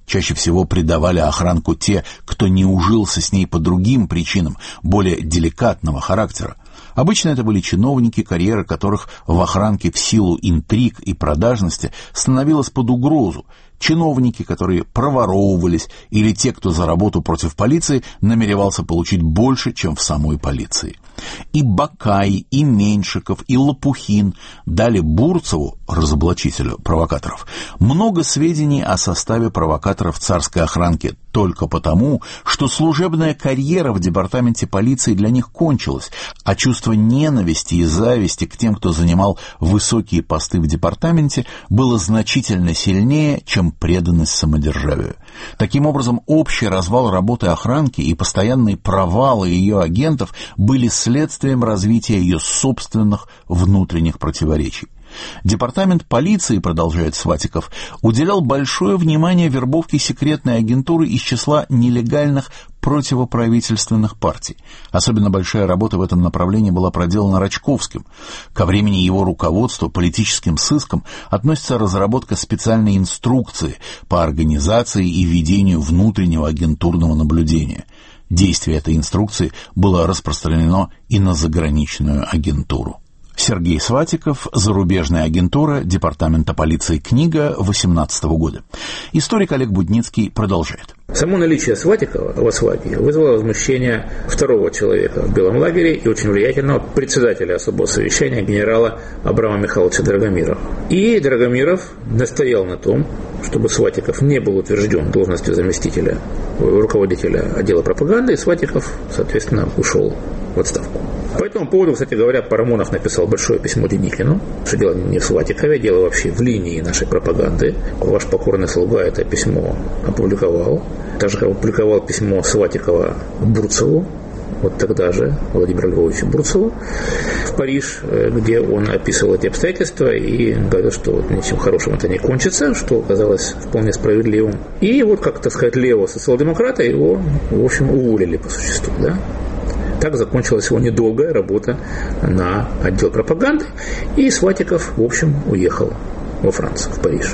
Чаще всего предавали охранку те, кто не ужился с ней по другим причинам, более деликатного характера. Обычно это были чиновники, карьера которых в охранке в силу интриг и продажности становилась под угрозу, чиновники, которые проворовывались, или те, кто за работу против полиции намеревался получить больше, чем в самой полиции. И Бакай, и Меньшиков, и Лопухин дали Бурцеву, разоблачителю провокаторов, много сведений о составе провокаторов царской охранки только потому, что служебная карьера в департаменте полиции для них кончилась, а чувство ненависти и зависти к тем, кто занимал высокие посты в департаменте, было значительно сильнее, чем преданность самодержавию. Таким образом, общий развал работы охранки и постоянные провалы ее агентов были следствием развития ее собственных внутренних противоречий. Департамент полиции, продолжает Сватиков, уделял большое внимание вербовке секретной агентуры из числа нелегальных противоправительственных партий. Особенно большая работа в этом направлении была проделана Рачковским. Ко времени его руководства политическим сыском относится разработка специальной инструкции по организации и ведению внутреннего агентурного наблюдения. Действие этой инструкции было распространено и на заграничную агентуру. Сергей Сватиков, «Зарубежная агентура Департамента полиции. Книга» 2018 года. Историк Олег Будницкий продолжает. Само наличие Сватикова в Осваге вызвало возмущение второго человека в Белом лагере и очень влиятельного председателя особого совещания генерала Абрама Михайловича Драгомирова. И Драгомиров настоял на том, чтобы Сватиков не был утвержден должностью заместителя руководителя отдела пропаганды, и Сватиков, соответственно, ушел в отставку. По этому поводу, кстати говоря, Парамонов написал большое письмо Деникину, что дело не в Сватикове, дело вообще в линии нашей пропаганды. Ваш покорный слуга это письмо опубликовал. Также опубликовал письмо Сватикова Бурцеву, вот тогда же Владимиру Львовичу Бурцеву, в Париж, где он описывал эти обстоятельства и говорил, что ничем хорошим это не кончится, что оказалось вполне справедливым. И вот, как, так сказать, левого социал-демократа его, в общем, уволили по существу, да. Так закончилась его недолгая работа на отдел пропаганды, и Сватиков, в общем, уехал во Францию, в Париж,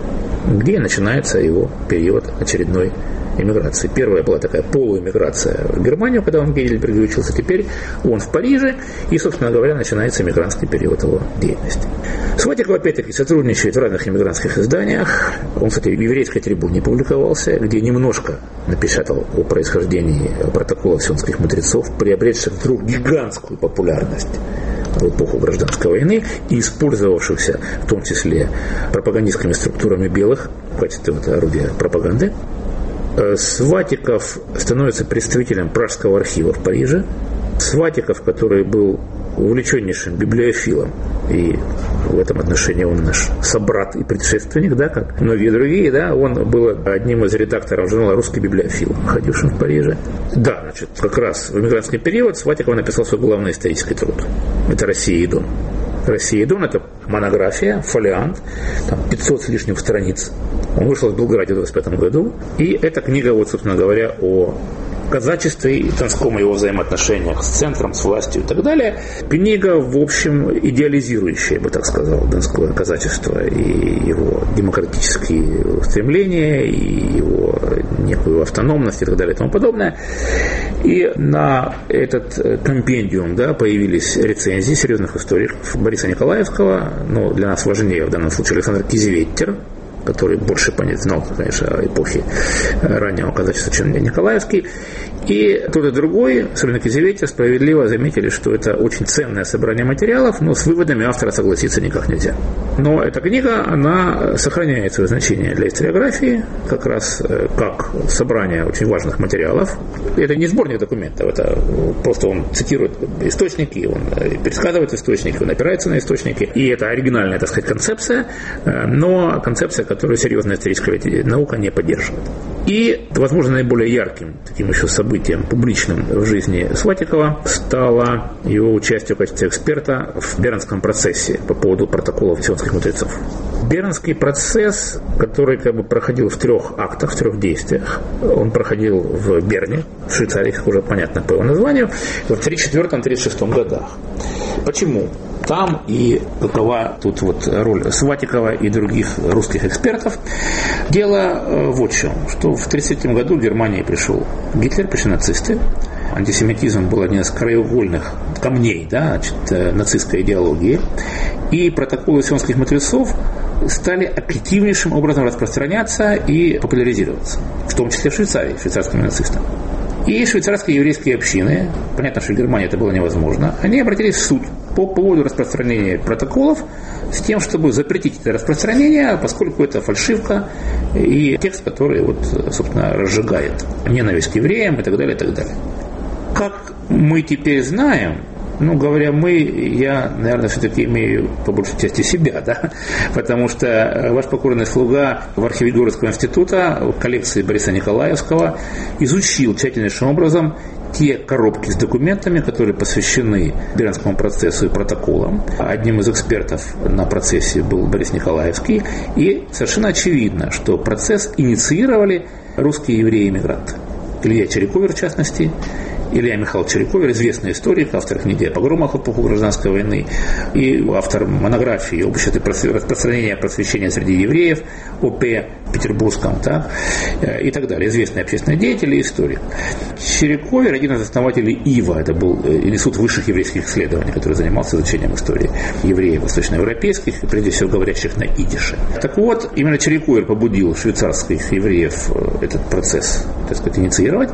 где начинается его период очередной эмиграции. Первая была такая полуэмиграция в Германию, когда он в Гейдельберге учился, теперь он в Париже, и, собственно говоря, начинается эмигрантский период его деятельности. Сватиков, опять-таки, сотрудничает в разных эмигрантских изданиях. Он, кстати, в «Еврейской трибуне» публиковался, где немножко напечатал о происхождении протокола сионских мудрецов, приобретших вдруг гигантскую популярность в эпоху гражданской войны и использовавшихся в том числе пропагандистскими структурами белых в качестве орудия пропаганды. Сватиков становится представителем Пражского архива в Париже. Сватиков, который был увлеченнейшим библиофилом, и в этом отношении он наш собрат и предшественник, да, как многие другие, да, он был одним из редакторов журнала «Русский библиофил», ходившим в Париже. Да, значит, как раз в эмигрантский период Сватиков написал свой главный исторический труд. Это «Россия и Дон». «Россия и Дон» – это монография, фолиант, там 500 с лишним страниц. Он вышел в Белграде в 1925 году. И эта книга, вот, собственно говоря, о казачестве и Донском его взаимоотношениях с центром, с властью и так далее. Книга, в общем, идеализирующая, я бы так сказал, донское казачество и его демократические стремления, и его некую автономность и так далее и тому подобное. И на этот компендиум, да, появились рецензии серьезных историков Бориса Николаевского, но для нас важнее в данном случае Александр Кизеветтер, который больше знал, конечно, о эпохе раннего казачества, чем Николаевский. И тот и другой, особенно Кизеветтер, справедливо заметили, что это очень ценное собрание материалов, но с выводами автора согласиться никак нельзя. Но эта книга, она сохраняет свое значение для историографии, как раз как собрание очень важных материалов. Это не сборник документов, это просто он цитирует источники, он пересказывает источники, он опирается на источники. И это оригинальная, так сказать, концепция, но концепция, которую серьезная историческая наука не поддерживает. И, возможно, наиболее ярким таким еще событием публичным в жизни Сватикова стало его участие в качестве эксперта в Бернском процессе по поводу протоколов сионских мудрецов. Бернский процесс, который как бы проходил в 3 актах, в 3 действиях, он проходил в Берне, в Швейцарии, как уже понятно по его названию, в 1934-1936 годах. Почему? там и какова тут вот роль Сватикова и других русских экспертов. Дело вот в чем, что в 1933 году в Германии пришел Гитлер, пришли нацисты. Антисемитизм был один из краеугольных камней, да, значит, нацистской идеологии. И протоколы сионских мудрецов стали активнейшим образом распространяться и популяризироваться, в том числе в Швейцарии, швейцарскими нацистами. И швейцарские еврейские общины, понятно, что в Германии это было невозможно, они обратились в суд по поводу распространения протоколов с тем, чтобы запретить это распространение, поскольку это фальшивка и текст, который, вот, собственно, разжигает ненависть к евреям и так далее, и так далее. Как мы теперь знаем, говоря мы, я, наверное, все-таки имею по большей части себя, да, потому что ваш покорный слуга в архиве Егоровского института в коллекции Бориса Николаевского изучил тщательнейшим образом те коробки с документами, которые посвящены Бернскому процессу и протоколам. Одним из экспертов на процессе был Борис Николаевский, и совершенно очевидно, что процесс инициировали русские евреи-эмигранты. Илья Чириковер, в частности, Илья Михайлович Чириковер, известный историк, автор книги о погромах в эпоху гражданской войны и автор монографии об распространении просвещения среди евреев, ОП Петербургском, да, и так далее. Известный общественный деятель и историк. Чириковер – один из основателей ИВА, это был Институт высших еврейских исследований, который занимался изучением истории евреев восточноевропейских, и прежде всего говорящих на идише. Так вот, именно Чириковер побудил швейцарских евреев этот процесс, так сказать, инициировать,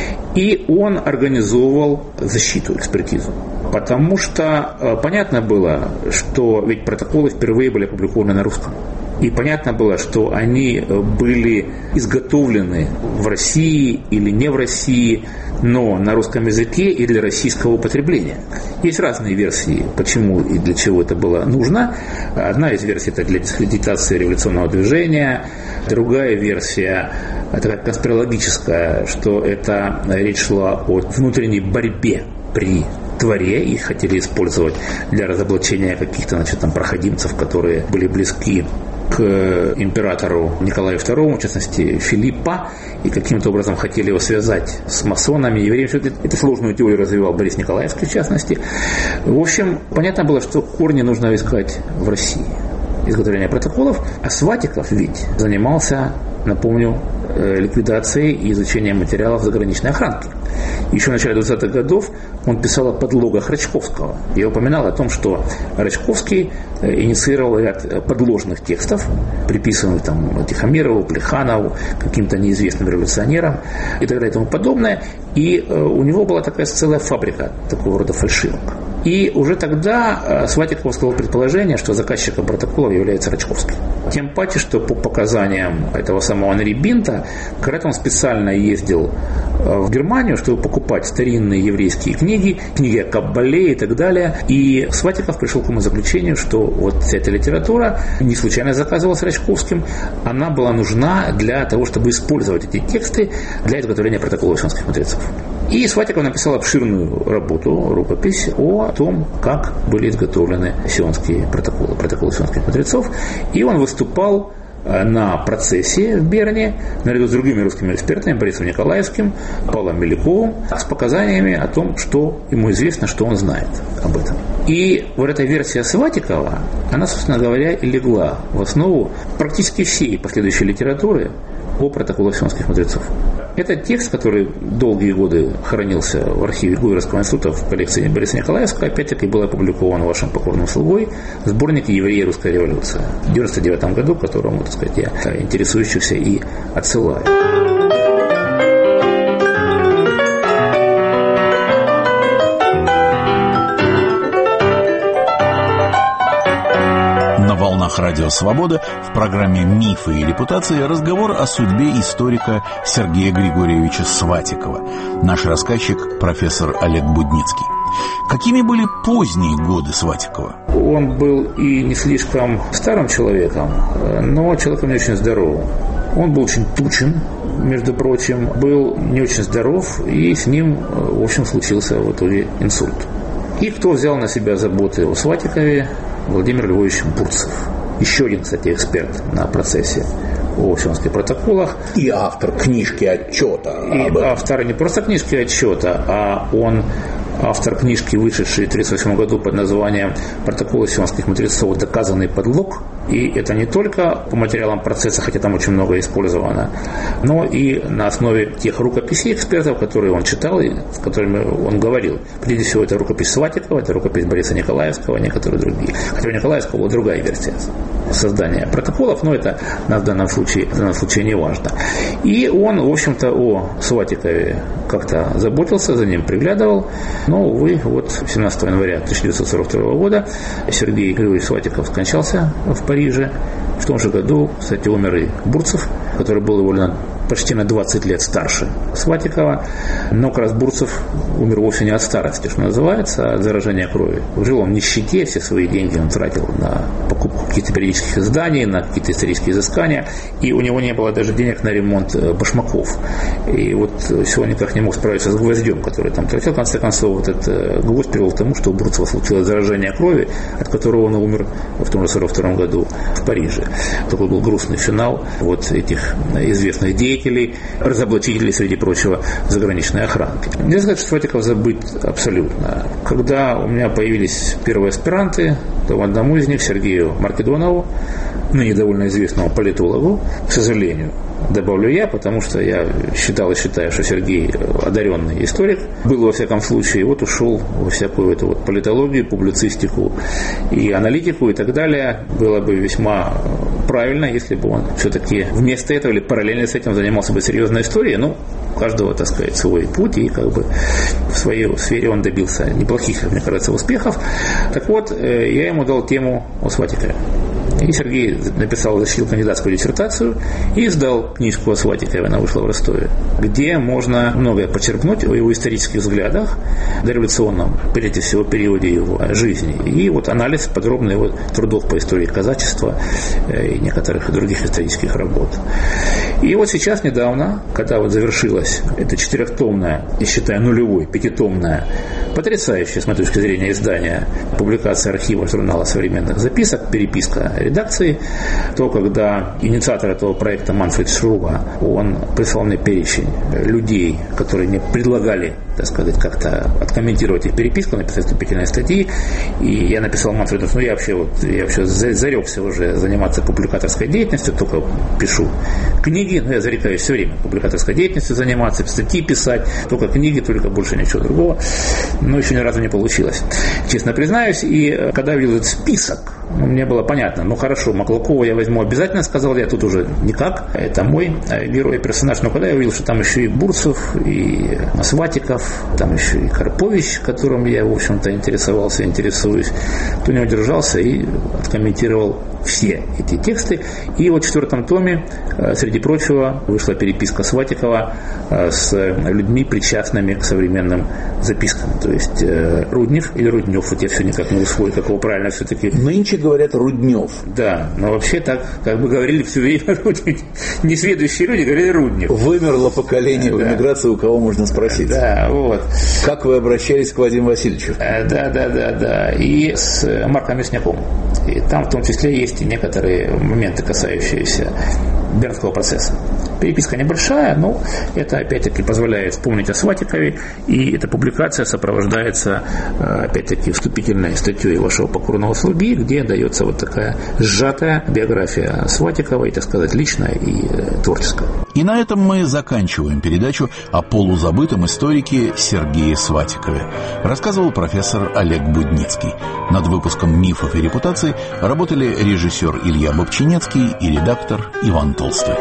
и он организовывал защиту, экспертизу. Потому что понятно было, что ведь протоколы впервые были опубликованы на русском. И понятно было, что они были изготовлены в России или не в России, но на русском языке и для российского употребления. Есть разные версии, почему и для чего это было нужно. Одна из версий – это для дискредитации революционного движения. Другая версия – это как конспирологическая, что это речь шла о внутренней борьбе при дворе. Их хотели использовать для разоблачения каких-то, значит, там, проходимцев, которые были близки к императору Николаю II, в частности Филиппа, и каким-то образом хотели его связать с масонами, евреями. Эту сложную теорию развивал Борис Николаевский, в частности. В общем, понятно было, что корни нужно искать в России. Изготовление протоколов. А Сватиков ведь занимался, напомню, ликвидацией и изучением материалов заграничной охранки. Еще в начале 20-х годов он писал о подлогах Рачковского. Я упоминал о том, что Рачковский инициировал ряд подложных текстов, приписанных там Тихомирову, Плеханову, каким-то неизвестным революционерам и так далее и тому подобное. И у него была такая целая фабрика такого рода фальшивок. И уже тогда Сватиков высказал предположение, что заказчиком протоколов является Рачковский. Тем паче, что по показаниям этого самого Анри Бинта, когда-то он специально ездил в Германию, чтобы покупать старинные еврейские книги о Каббале и так далее. И Сватиков пришел к заключению, что вот вся эта литература не случайно заказывалась Рачковским, она была нужна для того, чтобы использовать эти тексты для изготовления протоколов сионских мудрецов. И Сватиков написал обширную работу, рукопись о том, как были изготовлены сионские протоколы сионских мудрецов. И он выступал на процессе в Берне наряду с другими русскими экспертами, Борисом Николаевским, Павлом Меликовым, с показаниями о том, что ему известно, что он знает об этом. И вот эта версия Сватикова, она, собственно говоря, и легла в основу практически всей последующей литературы о протоколах сионских мудрецов. Это текст, который долгие годы хранился в архиве Гуверского института в коллекции Бориса Николаевского, опять-таки был опубликован вашим покорным слугой в сборнике «Евреи и русская революция» в 1999 году, к которому, так сказать, я интересующихся и отсылаю. Радио «Свобода» в программе «Мифы и репутации» разговор о судьбе историка Сергея Григорьевича Сватикова. Наш рассказчик профессор Олег Будницкий. Какими были поздние годы Сватикова? Он был и не слишком старым человеком, но человеком не очень здоровым. Он был очень тучен, между прочим, был не очень здоров, и с ним, в общем, случился в итоге инсульт. И кто взял на себя заботы о Сватикове? Владимир Львович Бурцев. Еще один, кстати, эксперт на процессе о сионских протоколах. И автор книжки отчета. И автор не просто книжки отчета, а он автор книжки, вышедшей в 1938 году под названием «Протоколы сионских мудрецов. Доказанный подлог». И это не только по материалам процесса, хотя там очень много использовано, но и на основе тех рукописей экспертов, которые он читал и с которыми он говорил. Прежде всего, это рукопись Сватикова, это рукопись Бориса Николаевского, некоторые другие. Хотя у Николаевского была другая версия создания протоколов, но это в данном случае не важно. И он, в общем-то, о Сватикове как-то заботился, за ним приглядывал, но, увы, вот 17 января 1942 года Сергей Григорьевич Сватиков скончался в Париже. В том же году, кстати, умер и Бурцев, который был его почти на 20 лет старше Сватикова. Но как раз Бурцев умер вовсе не от старости, что называется, а от заражения крови. Жил он в нищете, все свои деньги он тратил на покупку каких-то периодических изданий, на какие-то исторические изыскания, и у него не было даже денег на ремонт башмаков. И вот все никак не мог справиться с гвоздем, который там тратил. В конце концов, вот этот гвоздь привел к тому, что у Бурцева случилось заражение крови, от которого он умер в том же 1942 году в Париже. Такой был грустный финал вот этих известных деятелей, разоблачителей, среди прочего, заграничной охранки. Нельзя сказать, что Сватиков забыт абсолютно. Когда у меня появились первые аспиранты, то одному из них, Сергею Маркедонову, ныне довольно известному политологу, к сожалению, добавлю я, потому что я считал и считаю, что Сергей одаренный историк, был во всяком случае, и вот ушел во всякую эту вот политологию, публицистику и аналитику и так далее. Было бы весьма правильно, если бы он все-таки вместо этого или параллельно с этим занимался бы серьезной историей. Ну, у каждого, так сказать, свой путь, и как бы в своей сфере он добился неплохих, мне кажется, успехов. Так вот, я ему дал тему о Сватикове. И Сергей защитил кандидатскую диссертацию и издал книжку о Сватикове, она вышла в Ростове, где можно многое почерпнуть о его исторических взглядах, дореволюционном, прежде всего, периоде его жизни. И вот анализ подробный его трудов по истории казачества и некоторых других исторических работ. И вот сейчас, недавно, когда вот завершилась эта 4-томная, я считаю, нулевой, 5-томная, потрясающая, с моей точки зрения, издание, публикация архива журнала современных записок, переписка редакции, то когда инициатор этого проекта Манфред Шруба, он прислал мне перечень людей, которые мне предлагали, так сказать, как-то откомментировать их переписку, написать вступительные статьи, и я написал Манфреду, я вообще зарекся уже заниматься публикаторской деятельностью, только пишу книги, но я зарекаюсь все время публикаторской деятельностью заниматься, статьи писать, только книги, только больше ничего другого, но еще ни разу не получилось, честно признаюсь. И когда я видел этот список, мне было понятно, хорошо, Маклакова я возьму обязательно, сказал я, тут уже никак, это мой герой, персонаж, но когда я увидел, что там еще и Бурцев, и Сватиков, там еще и Карпович, которым я, в общем-то, интересуюсь, то не удержался и откомментировал все эти тексты. И вот в 4-м томе, среди прочего, вышла переписка Сватикова с людьми, причастными к современным запискам. То есть Руднев или Руднев, вот я все никак не усвою, как его правильно все-таки. Нынче говорят Руднев. Да, но вообще так, как бы говорили все время Руднев. Несведущие люди говорили Руднев. Вымерло поколение в эмиграции, у кого можно спросить. Да, вот. Как вы обращались к Владимиру Васильевичу? Да. И с Марком Мясняком. И там в том числе есть и некоторые моменты, касающиеся Бернского процесса. Переписка небольшая, но это опять-таки позволяет вспомнить о Сватикове, и эта публикация сопровождается опять-таки вступительной статьей вашего покорного слуги, где дается вот такая сжатая биография Сватикова, и, так сказать, личная и творческая. И на этом мы заканчиваем передачу о полузабытом историке Сергее Сватикове. Рассказывал профессор Олег Будницкий. Над выпуском «Мифов и репутаций» работали режиссер Илья Бобчинецкий и редактор Иван Толстой.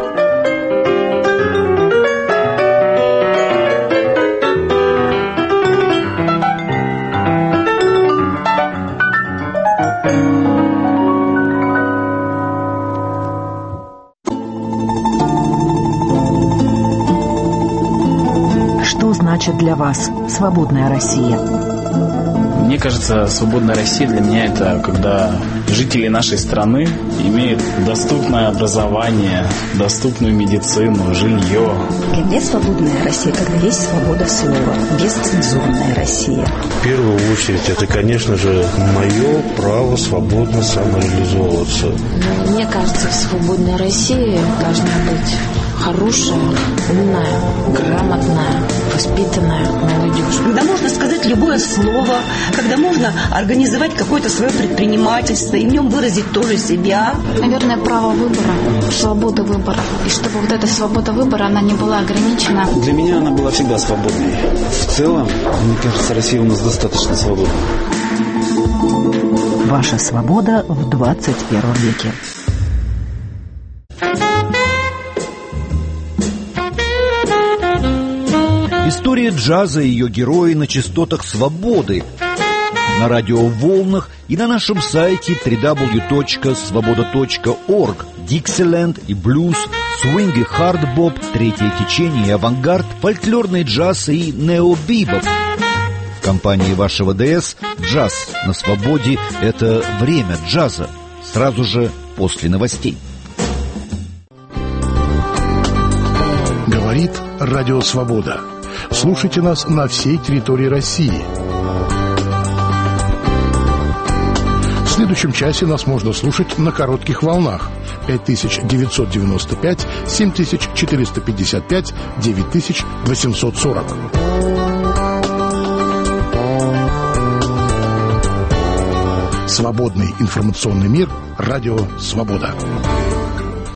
Что значит для вас свободная Россия? Мне кажется, свободная Россия для меня – это когда жители нашей страны имеют доступное образование, доступную медицину, жилье. Для меня свободная Россия, когда есть свобода слова, бесцензурная Россия. В первую очередь, это, конечно же, мое право свободно самореализовываться. Мне кажется, в свободной России должна быть хорошая, умная, грамотная, воспитанная молодежь. Когда можно сказать любое слово, когда можно организовать какое-то свое предпринимательство и в нем выразить тоже себя. Наверное, право выбора, свобода выбора. И чтобы вот эта свобода выбора, она не была ограничена. Для меня она была всегда свободной. В целом, мне кажется, Россия у нас достаточно свободна. Ваша свобода в 21 веке. История джаза и ее герои на частотах свободы, на радиоволнах и на нашем сайте www.svoboda.org. Диксиленд и блюз, свинг и хардбоп, третье течение и авангард, фольклорный джаз и необибоп. В компании вашего ДС «Джаз на свободе» — это время джаза, сразу же после новостей. Говорит Радио Свобода. Слушайте нас на всей территории России. В следующем часе нас можно слушать на коротких волнах 5995, 7455, 9840. Свободный информационный мир. Радио Свобода.